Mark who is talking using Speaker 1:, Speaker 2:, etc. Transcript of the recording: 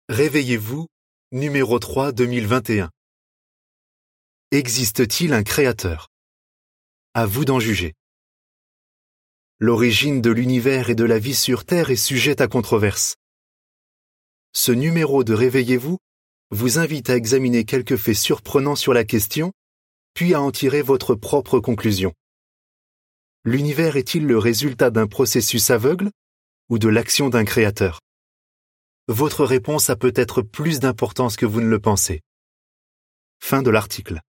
Speaker 1: Réveillez-vous, numéro 3 2021. Existe-t-il un créateur? À vous d'en juger. L'origine de l'univers et de la vie sur Terre est sujette à controverse. Ce numéro de Réveillez-vous vous invite à examiner quelques faits surprenants sur la question, puis à en tirer votre propre conclusion. L'univers est-il le résultat d'un processus aveugle ou de l'action d'un créateur? Votre réponse a peut-être plus d'importance que vous ne le pensez. Fin de l'article.